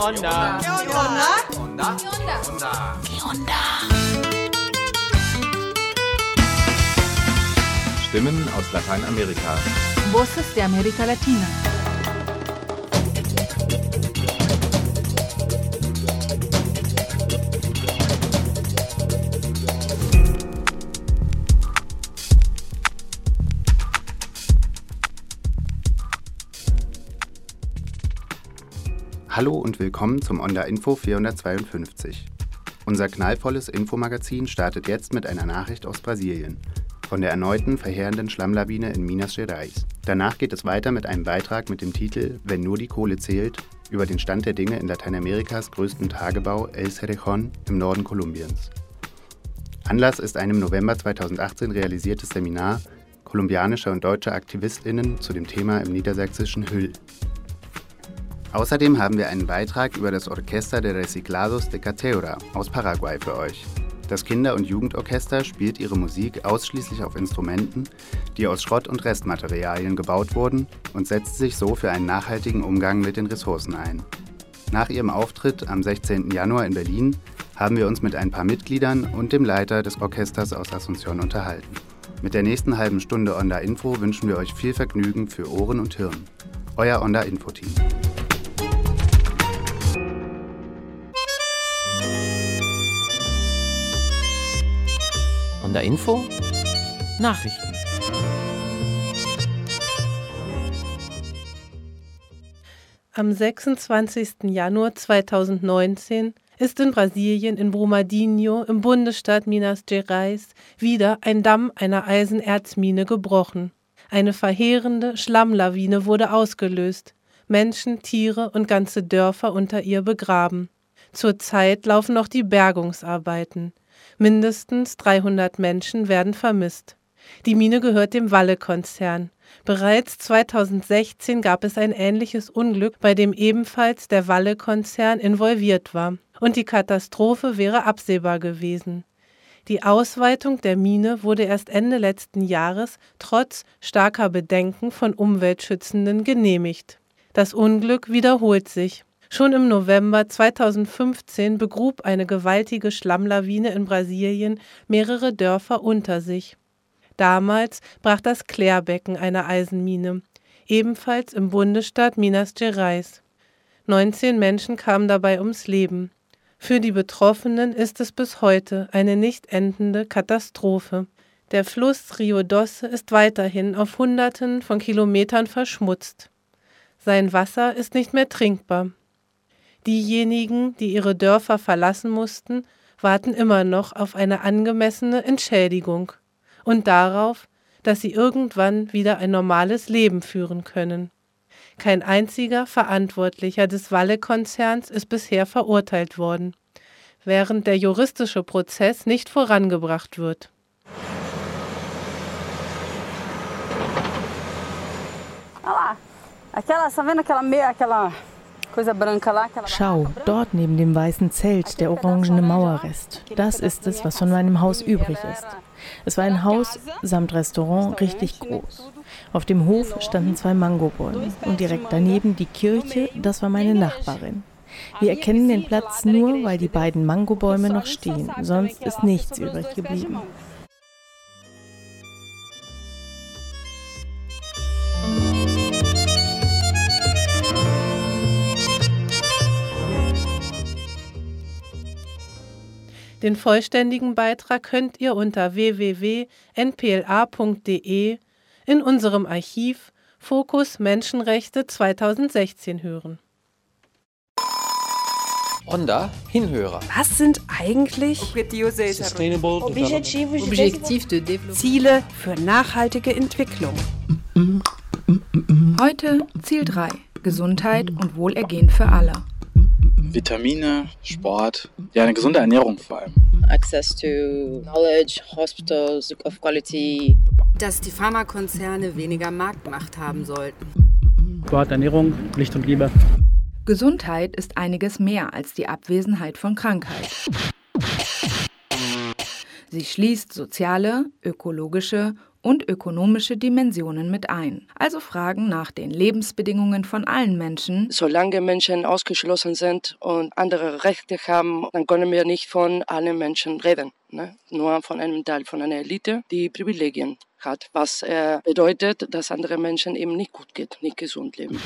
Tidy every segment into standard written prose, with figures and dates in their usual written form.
Onda? ¿Qué onda? Onda. ¿Qué onda? Stimmen aus Lateinamerika. Voces de América Latina. Hallo und willkommen zum Onda Info 452. Unser knallvolles Infomagazin startet jetzt mit einer Nachricht aus Brasilien. Von der erneuten verheerenden Schlammlawine in Minas Gerais. Danach geht es weiter mit einem Beitrag mit dem Titel Wenn nur die Kohle zählt, über den Stand der Dinge in Lateinamerikas größten Tagebau El Cerrejón im Norden Kolumbiens. Anlass ist ein im November 2018 realisiertes Seminar kolumbianischer und deutscher AktivistInnen zu dem Thema im niedersächsischen Hüll. Außerdem haben wir einen Beitrag über das Orquesta de Reciclados de Cateura aus Paraguay für euch. Das Kinder- und Jugendorchester spielt ihre Musik ausschließlich auf Instrumenten, die aus Schrott- und Restmaterialien gebaut wurden und setzt sich so für einen nachhaltigen Umgang mit den Ressourcen ein. Nach ihrem Auftritt am 16. Januar in Berlin haben wir uns mit ein paar Mitgliedern und dem Leiter des Orchesters aus Asunción unterhalten. Mit der nächsten halben Stunde Onda Info wünschen wir euch viel Vergnügen für Ohren und Hirn. Euer Onda Info-Team. Onda Info Nachrichten. Am 26. Januar 2019 ist in Brasilien in Brumadinho im Bundesstaat Minas Gerais wieder ein Damm einer Eisenerzmine gebrochen. Eine verheerende Schlammlawine wurde ausgelöst, Menschen, Tiere und ganze Dörfer unter ihr begraben. Zurzeit laufen noch die Bergungsarbeiten. Mindestens 300 Menschen werden vermisst. Die Mine gehört dem Vale-Konzern. Bereits 2016 gab es ein ähnliches Unglück, bei dem ebenfalls der Vale-Konzern involviert war. Und die Katastrophe wäre absehbar gewesen. Die Ausweitung der Mine wurde erst Ende letzten Jahres trotz starker Bedenken von Umweltschützenden genehmigt. Das Unglück wiederholt sich. Schon im November 2015 begrub eine gewaltige Schlammlawine in Brasilien mehrere Dörfer unter sich. Damals brach das Klärbecken einer Eisenmine, ebenfalls im Bundesstaat Minas Gerais. 19 Menschen kamen dabei ums Leben. Für die Betroffenen ist es bis heute eine nicht endende Katastrophe. Der Fluss Rio Doce ist weiterhin auf Hunderten von Kilometern verschmutzt. Sein Wasser ist nicht mehr trinkbar. Diejenigen, die ihre Dörfer verlassen mussten, warten immer noch auf eine angemessene Entschädigung und darauf, dass sie irgendwann wieder ein normales Leben führen können. Kein einziger Verantwortlicher des Vale-Konzerns ist bisher verurteilt worden, während der juristische Prozess nicht vorangebracht wird. Schau, dort neben dem weißen Zelt, der orangene Mauerrest. Das ist es, was von meinem Haus übrig ist. Es war ein Haus samt Restaurant, richtig groß. Auf dem Hof standen 2 Mangobäume und direkt daneben die Kirche, das war meine Nachbarin. Wir erkennen den Platz nur, weil die beiden Mangobäume noch stehen, sonst ist nichts übrig geblieben. Den vollständigen Beitrag könnt ihr unter www.npla.de in unserem Archiv Fokus Menschenrechte 2016 hören. Onda Hinhörer. Was sind eigentlich Ziele für nachhaltige Entwicklung? Heute Ziel 3. Gesundheit und Wohlergehen für alle. Vitamine, Sport, ja, eine gesunde Ernährung vor allem. Access to knowledge, hospitals of quality. Dass die Pharmakonzerne weniger Marktmacht haben sollten. Sport, Ernährung, Licht und Liebe. Gesundheit ist einiges mehr als die Abwesenheit von Krankheit. Sie schließt soziale, ökologische und ökonomische Dimensionen mit ein. Also Fragen nach den Lebensbedingungen von allen Menschen. Solange Menschen ausgeschlossen sind und andere Rechte haben, dann können wir nicht von allen Menschen reden. Ne? Nur von einem Teil, von einer Elite, die Privilegien hat. Was bedeutet, dass andere Menschen eben nicht gut geht, nicht gesund leben.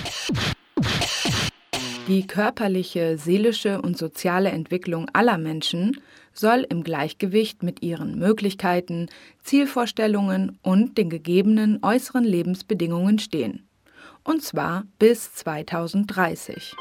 Die körperliche, seelische und soziale Entwicklung aller Menschen soll im Gleichgewicht mit ihren Möglichkeiten, Zielvorstellungen und den gegebenen äußeren Lebensbedingungen stehen. Und zwar bis 2030.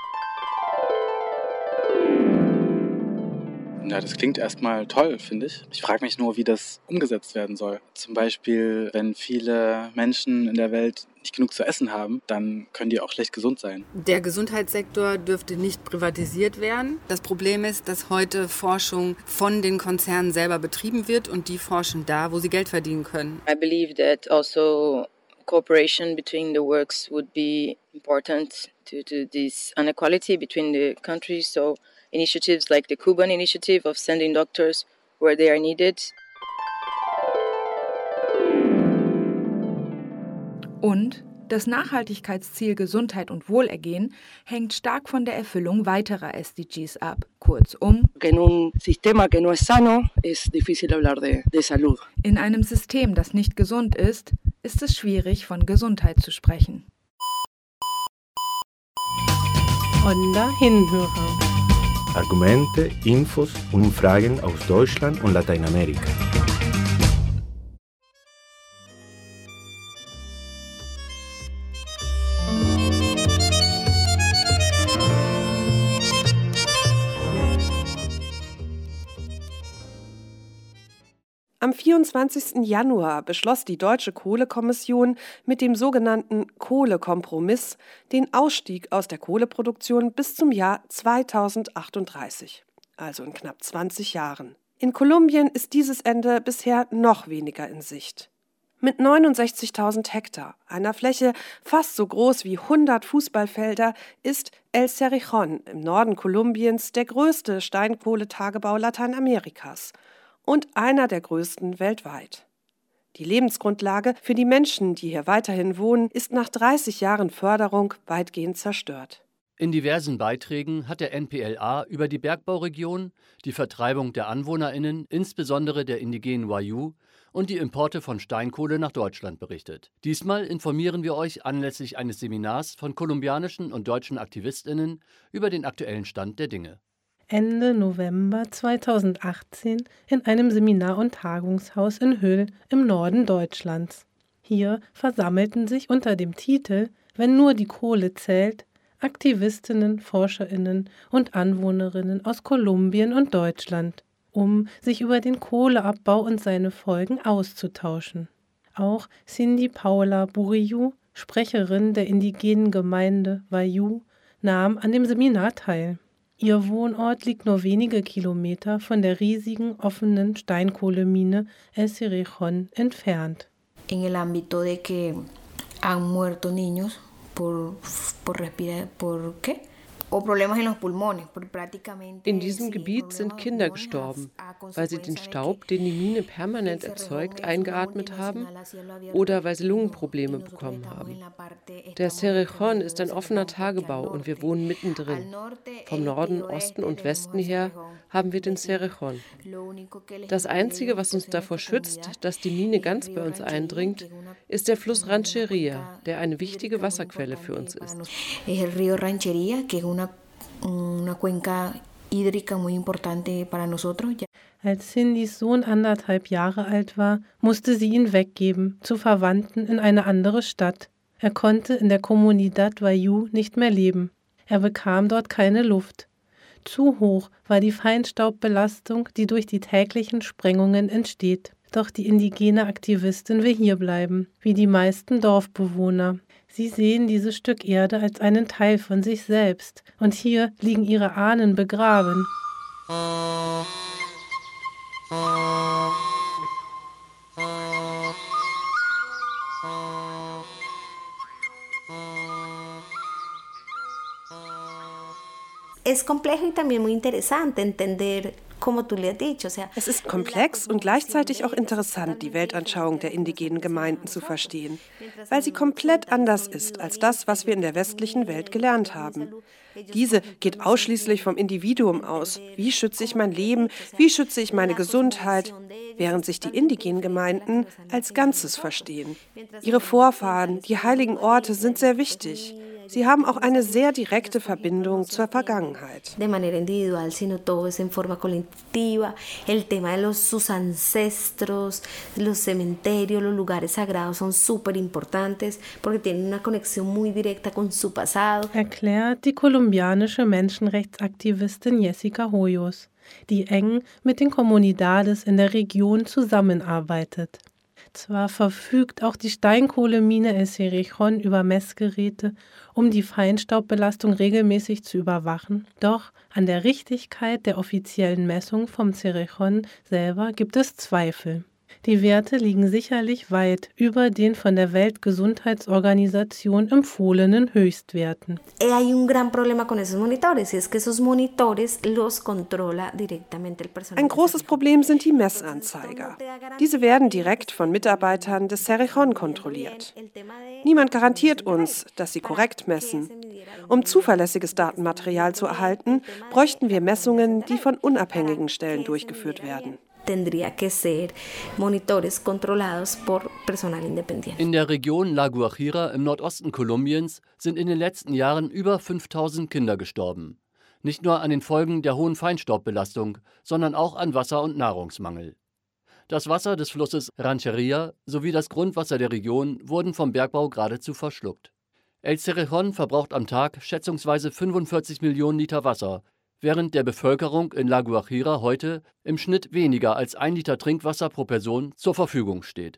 Ja, das klingt erstmal toll, finde ich. Ich frage mich nur, wie das umgesetzt werden soll. Zum Beispiel, wenn viele Menschen in der Welt nicht genug zu essen haben, dann können die auch schlecht gesund sein. Der Gesundheitssektor dürfte nicht privatisiert werden. Das Problem ist, dass heute Forschung von den Konzernen selber betrieben wird und die forschen da, wo sie Geld verdienen können. I believe that also cooperation between the works would be important due to this inequality between the countries. So initiatives like the Cuban initiative of sending doctors where they are needed. Und das Nachhaltigkeitsziel Gesundheit und Wohlergehen hängt stark von der Erfüllung weiterer SDGs ab. Kurzum, En un sistema que no es sano, es difícil hablar de salud. In einem System, das nicht gesund ist es schwierig, von Gesundheit zu sprechen. Onda Hinhörer. Argumente, Infos und Fragen aus Deutschland und Lateinamerika. Am 24. Januar beschloss die Deutsche Kohlekommission mit dem sogenannten Kohlekompromiss den Ausstieg aus der Kohleproduktion bis zum Jahr 2038, also in knapp 20 Jahren. In Kolumbien ist dieses Ende bisher noch weniger in Sicht. Mit 69.000 Hektar, einer Fläche fast so groß wie 100 Fußballfelder, ist El Cerrejón im Norden Kolumbiens der größte Steinkohletagebau Lateinamerikas und einer der größten weltweit. Die Lebensgrundlage für die Menschen, die hier weiterhin wohnen, ist nach 30 Jahren Förderung weitgehend zerstört. In diversen Beiträgen hat der NPLA über die Bergbauregion, die Vertreibung der AnwohnerInnen, insbesondere der indigenen Wayuu, und die Importe von Steinkohle nach Deutschland berichtet. Diesmal informieren wir euch anlässlich eines Seminars von kolumbianischen und deutschen AktivistInnen über den aktuellen Stand der Dinge. Ende November 2018 in einem Seminar- und Tagungshaus in Höll im Norden Deutschlands. Hier versammelten sich unter dem Titel »Wenn nur die Kohle zählt« Aktivistinnen, ForscherInnen und Anwohnerinnen aus Kolumbien und Deutschland, um sich über den Kohleabbau und seine Folgen auszutauschen. Auch Cindy Paula Burillo, Sprecherin der indigenen Gemeinde Wayuu, nahm an dem Seminar teil. Ihr Wohnort liegt nur wenige Kilometer von der riesigen offenen Steinkohlemine El Cerrejón entfernt. En el ámbito de que han muerto niños por ¿qué? In diesem Gebiet sind Kinder gestorben, weil sie den Staub, den die Mine permanent erzeugt, eingeatmet haben oder weil sie Lungenprobleme bekommen haben. Der Cerrejón ist ein offener Tagebau und wir wohnen mittendrin. Vom Norden, Osten und Westen her haben wir den Cerrejón. Das Einzige, was uns davor schützt, dass die Mine ganz bei uns eindringt, ist der Fluss Rancheria, der eine wichtige Wasserquelle für uns ist. Una cuenca hídrica muy importante para nosotros. Als Cindys Sohn 1,5 Jahre alt war, musste sie ihn weggeben, zu Verwandten in eine andere Stadt. Er konnte in der Comunidad Wayuu nicht mehr leben. Er bekam dort keine Luft. Zu hoch war die Feinstaubbelastung, die durch die täglichen Sprengungen entsteht. Doch die indigene Aktivistin will hierbleiben, wie die meisten Dorfbewohner. Sie sehen dieses Stück Erde als einen Teil von sich selbst. Und hier liegen ihre Ahnen begraben. Es complejo y también muy interesante entender Es ist komplex und gleichzeitig auch interessant, die Weltanschauung der indigenen Gemeinden zu verstehen, weil sie komplett anders ist als das, was wir in der westlichen Welt gelernt haben. Diese geht ausschließlich vom Individuum aus. Wie schütze ich mein Leben? Wie schütze ich meine Gesundheit? Während sich die indigenen Gemeinden als Ganzes verstehen. Ihre Vorfahren, die heiligen Orte sind sehr wichtig. Sie haben auch eine sehr direkte Verbindung zur Vergangenheit. De manera individual, sino todo es en forma colectiva. El tema de sus ancestros, los cementerios, los lugares sagrados son súper importantes porque tienen una conexión muy directa con su pasado. Erklärt die kolumbianische Menschenrechtsaktivistin Jessica Hoyos, die eng mit den Comunidades in der Region zusammenarbeitet. Zwar verfügt auch die Steinkohlemine El Cerrejón über Messgeräte, um die Feinstaubbelastung regelmäßig zu überwachen, doch an der Richtigkeit der offiziellen Messung vom Cerrejón selber gibt es Zweifel. Die Werte liegen sicherlich weit über den von der Weltgesundheitsorganisation empfohlenen Höchstwerten. Hay un gran problema con esos monitores, y es que esos monitores los controla directamente el personal. Ein großes Problem sind die Messanzeiger. Diese werden direkt von Mitarbeitern des Cerrejón kontrolliert. Niemand garantiert uns, dass sie korrekt messen. Um zuverlässiges Datenmaterial zu erhalten, bräuchten wir Messungen, die von unabhängigen Stellen durchgeführt werden. Tendría que ser monitores controlados por personal independiente. In der Region La Guajira im Nordosten Kolumbiens sind in den letzten Jahren über 5000 Kinder gestorben. Nicht nur an den Folgen der hohen Feinstaubbelastung, sondern auch an Wasser- und Nahrungsmangel. Das Wasser des Flusses Rancheria sowie das Grundwasser der Region wurden vom Bergbau geradezu verschluckt. El Cerrejón verbraucht am Tag schätzungsweise 45 Millionen Liter Wasser, während der Bevölkerung in La Guajira heute im Schnitt weniger als 1 Liter Trinkwasser pro Person zur Verfügung steht.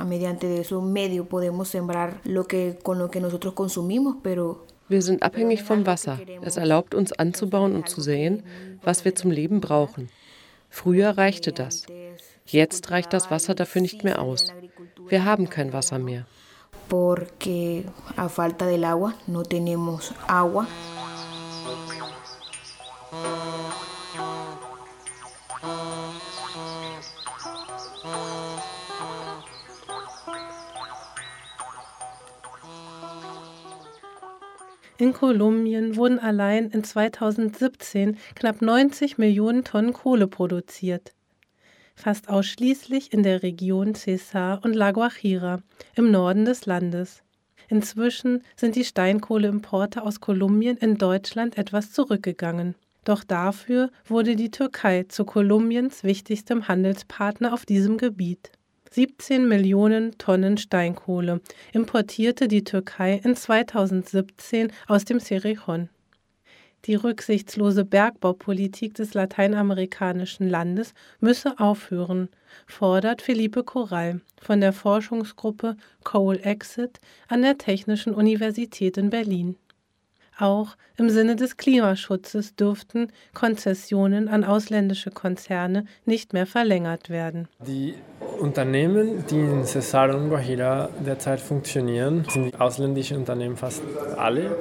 Wir sind abhängig vom Wasser. Es erlaubt uns anzubauen und zu säen, was wir zum Leben brauchen. Früher reichte das. Jetzt reicht das Wasser dafür nicht mehr aus. Wir haben kein Wasser mehr. Porque a falta del agua no tenemos agua. In Kolumbien wurden allein in 2017 knapp 90 Millionen Tonnen Kohle produziert. Fast ausschließlich in der Region Cesar und La Guajira im Norden des Landes. Inzwischen sind die Steinkohleimporte aus Kolumbien in Deutschland etwas zurückgegangen. Doch dafür wurde die Türkei zu Kolumbiens wichtigstem Handelspartner auf diesem Gebiet. 17 Millionen Tonnen Steinkohle importierte die Türkei in 2017 aus dem Cerrejón. Die rücksichtslose Bergbaupolitik des lateinamerikanischen Landes müsse aufhören, fordert Felipe Corral von der Forschungsgruppe Coal Exit an der Technischen Universität in Berlin. Auch im Sinne des Klimaschutzes dürften Konzessionen an ausländische Konzerne nicht mehr verlängert werden. Die Unternehmen, die in Cesar und Guajira derzeit funktionieren, sind ausländische Unternehmen fast alle.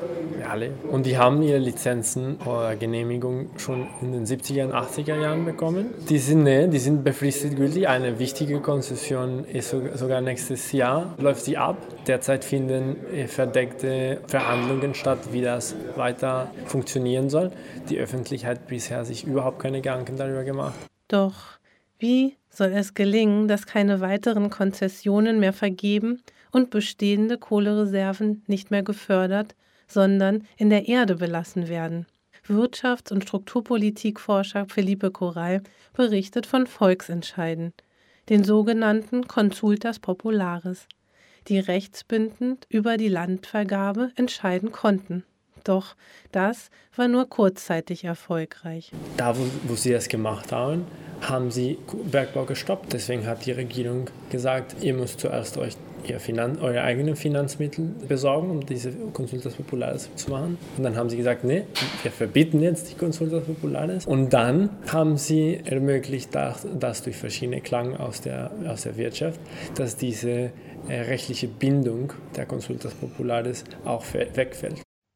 Und die haben ihre Lizenzen oder Genehmigung schon in den 70er und 80er Jahren bekommen. Die sind befristet gültig. Eine wichtige Konzession ist sogar nächstes Jahr, läuft sie ab. Derzeit finden verdeckte Verhandlungen statt, wie das weiter funktionieren soll. Die Öffentlichkeit hat bisher sich überhaupt keine Gedanken darüber gemacht. Doch wie soll es gelingen, dass keine weiteren Konzessionen mehr vergeben und bestehende Kohlereserven nicht mehr gefördert, sondern in der Erde belassen werden? Wirtschafts- und Strukturpolitikforscher Felipe Corral berichtet von Volksentscheiden, den sogenannten Consultas Populares, die rechtsbindend über die Landvergabe entscheiden konnten. Doch das war nur kurzzeitig erfolgreich. Da, wo sie das gemacht haben, haben sie Bergbau gestoppt. Deswegen hat die Regierung gesagt, ihr müsst zuerst euch eure eigenen Finanzmittel besorgen, um diese Consultas Populares zu machen. Und dann haben sie gesagt, nee, wir verbieten jetzt die Consultas Populares. Und dann haben sie ermöglicht, dass durch verschiedene Klagen aus der Wirtschaft, dass diese rechtliche Bindung der Consultas Populares auch wegfällt.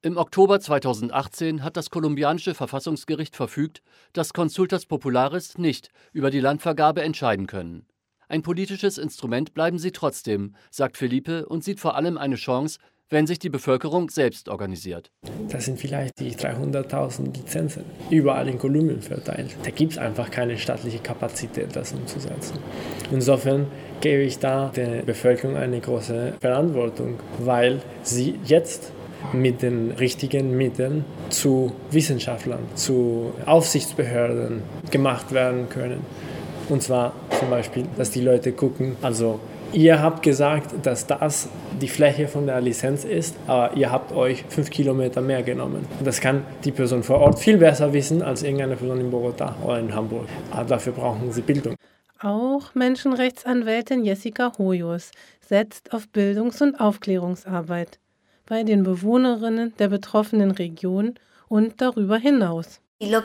Im Oktober 2018 hat das kolumbianische Verfassungsgericht verfügt, dass Consultas Populares nicht über die Landvergabe entscheiden können. Ein politisches Instrument bleiben sie trotzdem, sagt Felipe und sieht vor allem eine Chance, wenn sich die Bevölkerung selbst organisiert. Das sind vielleicht die 300.000 Lizenzen, überall in Kolumbien verteilt. Da gibt es einfach keine staatliche Kapazität, das umzusetzen. Insofern gebe ich da der Bevölkerung eine große Verantwortung, weil sie jetzt mit den richtigen Mitteln zu Wissenschaftlern, zu Aufsichtsbehörden gemacht werden können. Und zwar zum Beispiel, dass die Leute gucken, also ihr habt gesagt, dass das die Fläche von der Lizenz ist, aber ihr habt euch 5 Kilometer mehr genommen. Und das kann die Person vor Ort viel besser wissen als irgendeine Person in Bogotá oder in Hamburg. Aber dafür brauchen sie Bildung. Auch Menschenrechtsanwältin Jessica Hoyos setzt auf Bildungs- und Aufklärungsarbeit bei den Bewohnerinnen der betroffenen Region und darüber hinaus.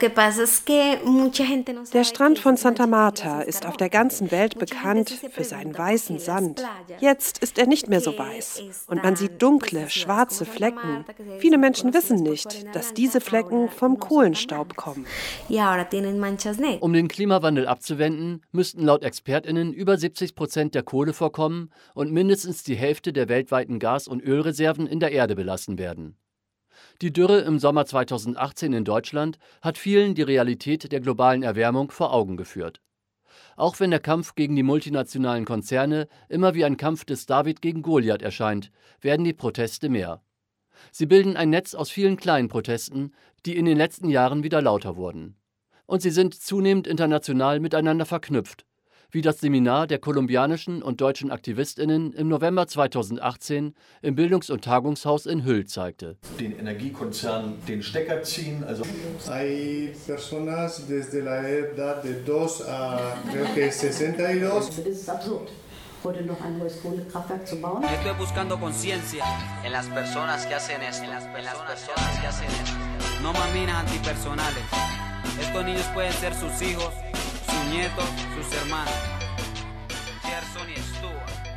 Der Strand von Santa Marta ist auf der ganzen Welt bekannt für seinen weißen Sand. Jetzt ist er nicht mehr so weiß und man sieht dunkle, schwarze Flecken. Viele Menschen wissen nicht, dass diese Flecken vom Kohlenstaub kommen. Um den Klimawandel abzuwenden, müssten laut ExpertInnen über 70% der Kohlevorkommen und mindestens die Hälfte der weltweiten Gas- und Ölreserven in der Erde belassen werden. Die Dürre im Sommer 2018 in Deutschland hat vielen die Realität der globalen Erwärmung vor Augen geführt. Auch wenn der Kampf gegen die multinationalen Konzerne immer wie ein Kampf des David gegen Goliath erscheint, werden die Proteste mehr. Sie bilden ein Netz aus vielen kleinen Protesten, die in den letzten Jahren wieder lauter wurden. Und sie sind zunehmend international miteinander verknüpft, wie das Seminar der kolumbianischen und deutschen AktivistInnen im November 2018 im Bildungs- und Tagungshaus in Hüll zeigte. Den Energiekonzernen den Stecker ziehen. Hay personas desde la edad de 2 a creo que 62. Das ist absurd, heute noch ein neues Kohlekraftwerk zu bauen. Estoy buscando conciencia en las personas que hacen esto. No más minas antipersonales. Estos niños pueden ser sus hijos, sus nietos, sus hermanos. Gerson y Stuart.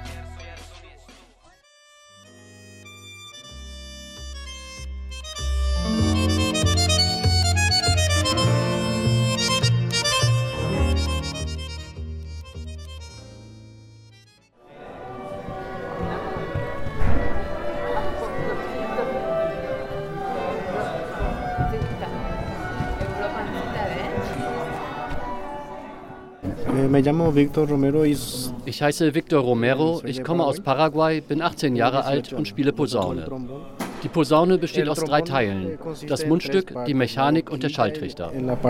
Ich heiße Victor Romero, ich komme aus Paraguay, bin 18 Jahre alt und spiele Posaune. Die Posaune besteht aus 3 Teilen: das Mundstück, die Mechanik und der Schalltrichter.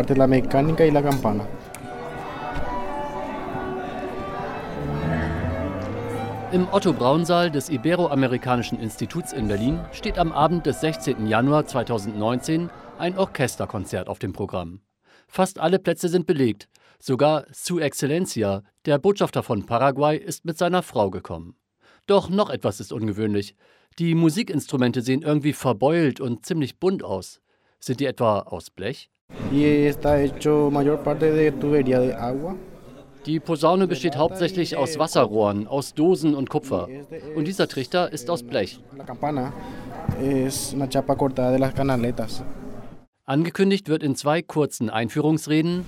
Im Otto-Braun-Saal des Iberoamerikanischen Instituts in Berlin steht am Abend des 16. Januar 2019 ein Orchesterkonzert auf dem Programm. Fast alle Plätze sind belegt. Sogar Su Excelencia, der Botschafter von Paraguay, ist mit seiner Frau gekommen. Doch noch etwas ist ungewöhnlich. Die Musikinstrumente sehen irgendwie verbeult und ziemlich bunt aus. Sind die etwa aus Blech? Die Posaune besteht hauptsächlich aus Wasserrohren, aus Dosen und Kupfer. Und dieser Trichter ist aus Blech. Angekündigt wird in 2 kurzen Einführungsreden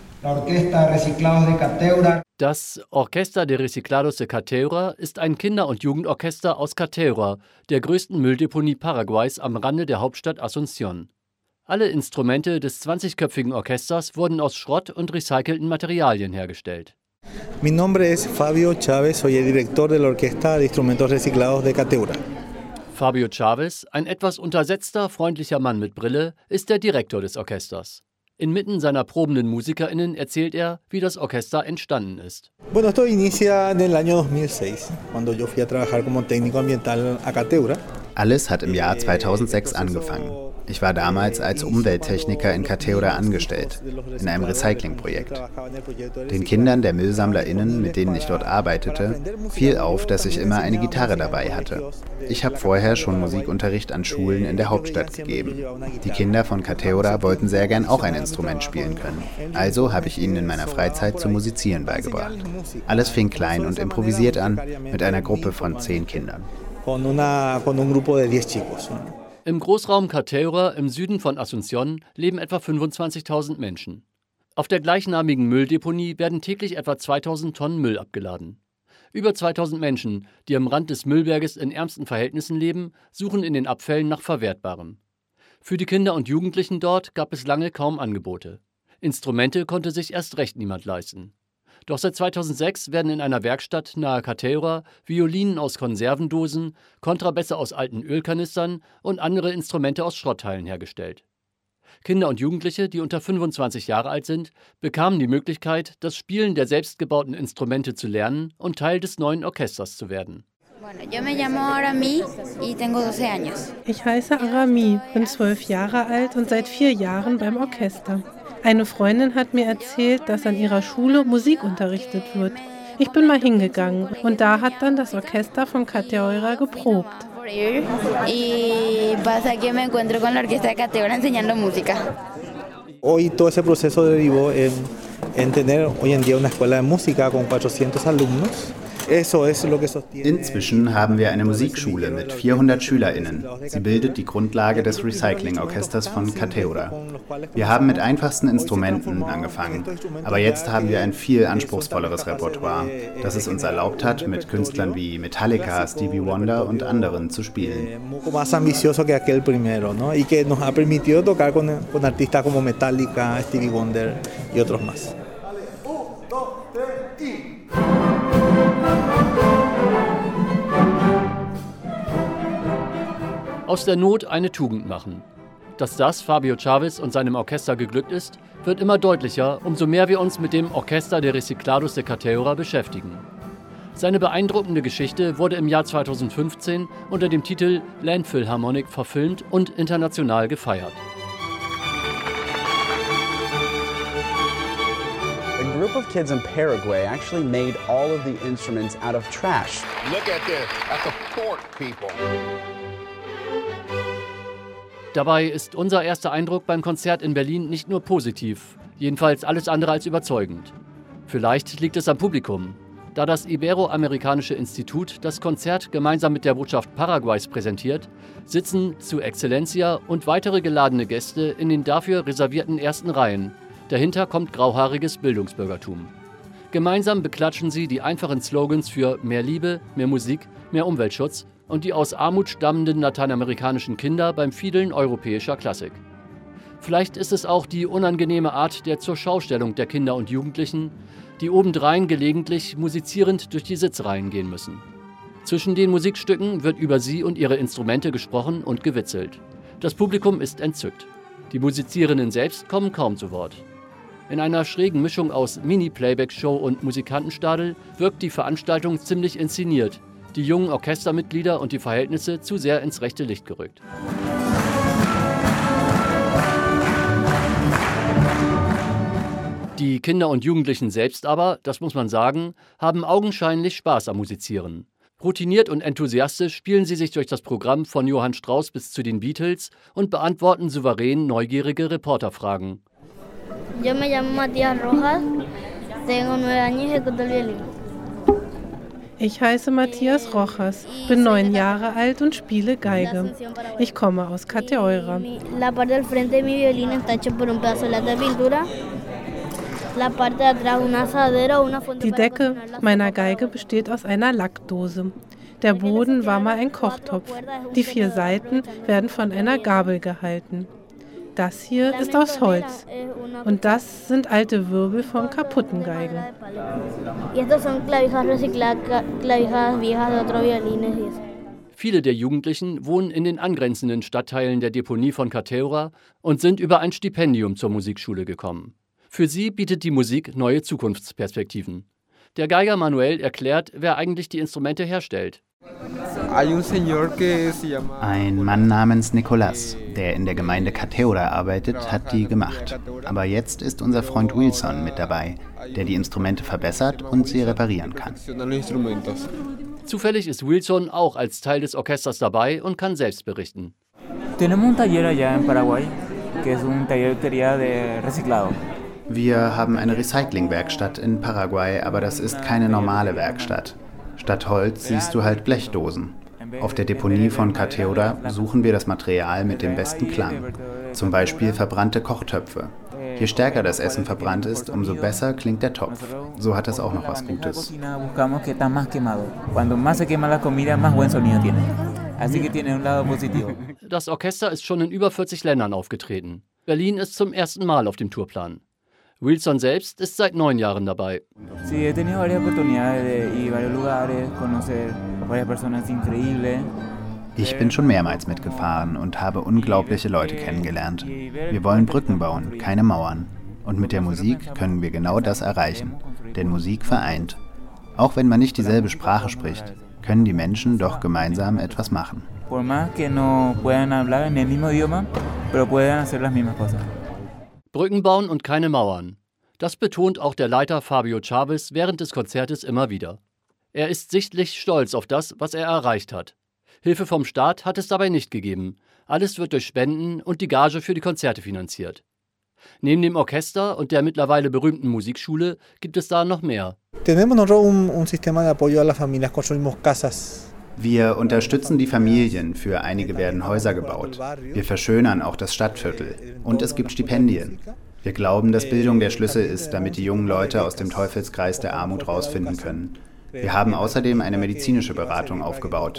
das Orquesta de Reciclados de Cateura ist ein Kinder- und Jugendorchester aus Cateura, der größten Mülldeponie Paraguays am Rande der Hauptstadt Asunción. Alle Instrumente des 20-köpfigen Orchesters wurden aus Schrott und recycelten Materialien hergestellt. Mi nombre es Fabio Chávez, soy el director de la Orquesta de Instrumentos Reciclados de Cateura. Fabio Chávez, ein etwas untersetzter, freundlicher Mann mit Brille, ist der Direktor des Orchesters. Inmitten seiner probenden MusikerInnen erzählt er, wie das Orchester entstanden ist. Bueno, esto inicia en el año 2006, cuando yo fui a trabajar como técnico ambiental a Cateura. Alles hat im Jahr 2006 angefangen. Ich war damals als Umwelttechniker in Cateura angestellt, in einem Recyclingprojekt. Den Kindern der MüllsammlerInnen, mit denen ich dort arbeitete, fiel auf, dass ich immer eine Gitarre dabei hatte. Ich habe vorher schon Musikunterricht an Schulen in der Hauptstadt gegeben. Die Kinder von Cateura wollten sehr gern auch ein Instrument spielen können. Also habe ich ihnen in meiner Freizeit zu musizieren beigebracht. Alles fing klein und improvisiert an, mit einer Gruppe von 10 Kindern. Im Großraum Cateura im Süden von Asunción leben etwa 25.000 Menschen. Auf der gleichnamigen Mülldeponie werden täglich etwa 2.000 Tonnen Müll abgeladen. Über 2.000 Menschen, die am Rand des Müllberges in ärmsten Verhältnissen leben, suchen in den Abfällen nach Verwertbarem. Für die Kinder und Jugendlichen dort gab es lange kaum Angebote. Instrumente konnte sich erst recht niemand leisten. Doch seit 2006 werden in einer Werkstatt nahe Cateura Violinen aus Konservendosen, Kontrabässe aus alten Ölkanistern und andere Instrumente aus Schrottteilen hergestellt. Kinder und Jugendliche, die unter 25 Jahre alt sind, bekamen die Möglichkeit, das Spielen der selbstgebauten Instrumente zu lernen und Teil des neuen Orchesters zu werden. Ich heiße Arami, bin 12 Jahre alt und seit 4 Jahren beim Orchester. Eine Freundin hat mir erzählt, dass an ihrer Schule Musik unterrichtet wird. Ich bin mal hingegangen und da hat dann das Orchester von Cateura geprobt. Hoy todo ese proceso derivó en tener hoy en día una escuela de música con 400 alumnos. Inzwischen haben wir eine Musikschule mit 400 SchülerInnen. Sie bildet die Grundlage des Recycling-Orchesters von Cateura. Wir haben mit einfachsten Instrumenten angefangen, aber jetzt haben wir ein viel anspruchsvolleres Repertoire, das es uns erlaubt hat, mit Künstlern wie Metallica, Stevie Wonder und anderen zu spielen. Más ambicioso que aquel primero, ¿no? Y que nos ha permitido tocar con artistas como Metallica, Stevie Wonder y otros más. Aus der Not eine Tugend machen. Dass das Fabio Chavez und seinem Orchester geglückt ist, wird immer deutlicher, umso mehr wir uns mit dem Orquesta de Reciclados de Cateura beschäftigen. Seine beeindruckende Geschichte wurde im Jahr 2015 unter dem Titel Landfill Harmonic verfilmt und international gefeiert. A group of kids in Paraguay actually made all of the instruments out of trash. Look at this. That's a fork, people. Dabei ist unser erster Eindruck beim Konzert in Berlin nicht nur positiv, jedenfalls alles andere als überzeugend. Vielleicht liegt es am Publikum. Da das Ibero-Amerikanische Institut das Konzert gemeinsam mit der Botschaft Paraguays präsentiert, sitzen Su Excelencia und weitere geladene Gäste in den dafür reservierten ersten Reihen. Dahinter kommt grauhaariges Bildungsbürgertum. Gemeinsam beklatschen sie die einfachen Slogans für mehr Liebe, mehr Musik, mehr Umweltschutz und die aus Armut stammenden lateinamerikanischen Kinder beim Fiedeln europäischer Klassik. Vielleicht ist es auch die unangenehme Art der Zurschaustellung der Kinder und Jugendlichen, die obendrein gelegentlich musizierend durch die Sitzreihen gehen müssen. Zwischen den Musikstücken wird über sie und ihre Instrumente gesprochen und gewitzelt. Das Publikum ist entzückt. Die Musizierenden selbst kommen kaum zu Wort. In einer schrägen Mischung aus Mini-Playback-Show und Musikantenstadel wirkt die Veranstaltung ziemlich inszeniert, die jungen Orchestermitglieder und die Verhältnisse zu sehr ins rechte Licht gerückt. Die Kinder und Jugendlichen selbst aber, das muss man sagen, haben augenscheinlich Spaß am Musizieren. Routiniert und enthusiastisch spielen sie sich durch das Programm von Johann Strauss bis zu den Beatles und beantworten souverän neugierige Reporterfragen. Yo me llamo Matías Rojas, tengo 9 años y ejecuto el violín. Ich heiße Matías Rojas, bin 9 Jahre alt und spiele Geige. Ich komme aus Cateura. La parte del frente de mi violín está hecha por un pedazo de lata de pintura. Die Decke meiner Geige besteht aus einer Lackdose. Der Boden war mal ein Kochtopf. Die 4 Seiten werden von einer Gabel gehalten. Das hier ist aus Holz. Und das sind alte Wirbel von kaputten Geigen. Viele der Jugendlichen wohnen in den angrenzenden Stadtteilen der Deponie von Cateura und sind über ein Stipendium zur Musikschule gekommen. Für sie bietet die Musik neue Zukunftsperspektiven. Der Geiger Manuel erklärt, wer eigentlich die Instrumente herstellt. Ein Mann namens Nicolás, der in der Gemeinde Cateura arbeitet, hat die gemacht. Aber jetzt ist unser Freund Wilson mit dabei, der die Instrumente verbessert und sie reparieren kann. Zufällig ist Wilson auch als Teil des Orchesters dabei und kann selbst berichten. Tenemos un taller allá en Paraguay, que es un taller de reciclado. Wir haben eine Recyclingwerkstatt in Paraguay, aber das ist keine normale Werkstatt. Statt Holz siehst du halt Blechdosen. Auf der Deponie von Cateura suchen wir das Material mit dem besten Klang, zum Beispiel verbrannte Kochtöpfe. Je stärker das Essen verbrannt ist, umso besser klingt der Topf. So hat es auch noch was Gutes. Das Orchester ist schon in über 40 Ländern aufgetreten. Berlin ist zum ersten Mal auf dem Tourplan. Wilson selbst ist seit 9 Jahren dabei. Ich bin schon mehrmals mitgefahren und habe unglaubliche Leute kennengelernt. Wir wollen Brücken bauen, keine Mauern. Und mit der Musik können wir genau das erreichen. Denn Musik vereint. Auch wenn man nicht dieselbe Sprache spricht, können die Menschen doch gemeinsam etwas machen. Brücken bauen und keine Mauern. Das betont auch der Leiter Fabio Chavez während des Konzertes immer wieder. Er ist sichtlich stolz auf das, was er erreicht hat. Hilfe vom Staat hat es dabei nicht gegeben. Alles wird durch Spenden und die Gage für die Konzerte finanziert. Neben dem Orchester und der mittlerweile berühmten Musikschule gibt es da noch mehr. Wir unterstützen die Familien, für einige werden Häuser gebaut. Wir verschönern auch das Stadtviertel und es gibt Stipendien. Wir glauben, dass Bildung der Schlüssel ist, damit die jungen Leute aus dem Teufelskreis der Armut rausfinden können. Wir haben außerdem eine medizinische Beratung aufgebaut.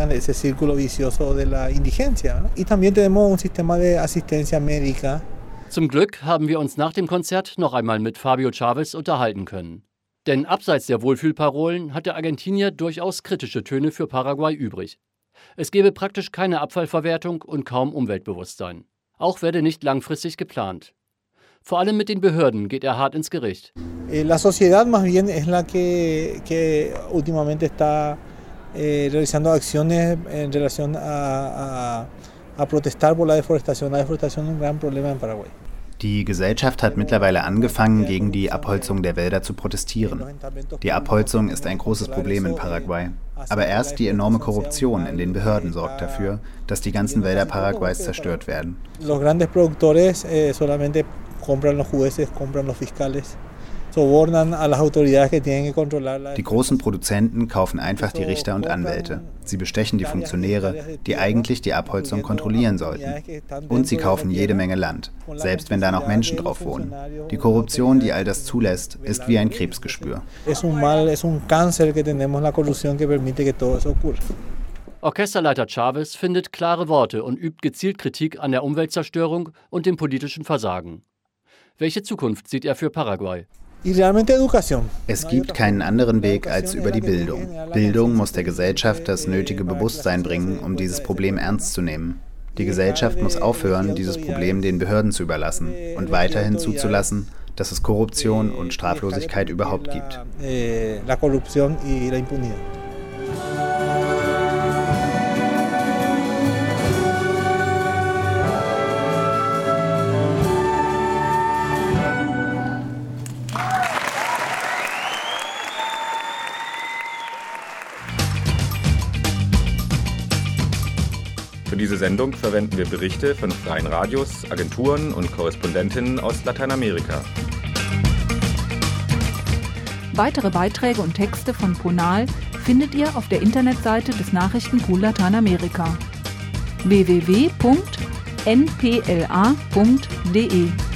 Zum Glück haben wir uns nach dem Konzert noch einmal mit Fabio Chavez unterhalten können. Denn abseits der Wohlfühlparolen hat der Argentinier durchaus kritische Töne für Paraguay übrig. Es gebe praktisch keine Abfallverwertung und kaum Umweltbewusstsein. Auch werde nicht langfristig geplant. Vor allem mit den Behörden geht er hart ins Gericht. La sociedad más bien es la que últimamente está realizando acciones en relación a protestar por la deforestación. La deforestación es un gran problema en Paraguay. Die Gesellschaft hat mittlerweile angefangen, gegen die Abholzung der Wälder zu protestieren. Die Abholzung ist ein großes Problem in Paraguay. Aber erst die enorme Korruption in den Behörden sorgt dafür, dass die ganzen Wälder Paraguays zerstört werden. Los grandes productores solamente compran los jueces, compran los fiscales. Die großen Produzenten kaufen einfach die Richter und Anwälte. Sie bestechen die Funktionäre, die eigentlich die Abholzung kontrollieren sollten. Und sie kaufen jede Menge Land, selbst wenn da noch Menschen drauf wohnen. Die Korruption, die all das zulässt, ist wie ein Krebsgeschwür. Orchesterleiter Chavez findet klare Worte und übt gezielt Kritik an der Umweltzerstörung und dem politischen Versagen. Welche Zukunft sieht er für Paraguay? Es gibt keinen anderen Weg als über die Bildung. Bildung muss der Gesellschaft das nötige Bewusstsein bringen, um dieses Problem ernst zu nehmen. Die Gesellschaft muss aufhören, dieses Problem den Behörden zu überlassen und weiterhin zuzulassen, dass es Korruption und Straflosigkeit überhaupt gibt. Für diese Sendung verwenden wir Berichte von freien Radios, Agenturen und Korrespondentinnen aus Lateinamerika. Weitere Beiträge und Texte von Ponal findet ihr auf der Internetseite des Nachrichtenpool Lateinamerika www.npla.de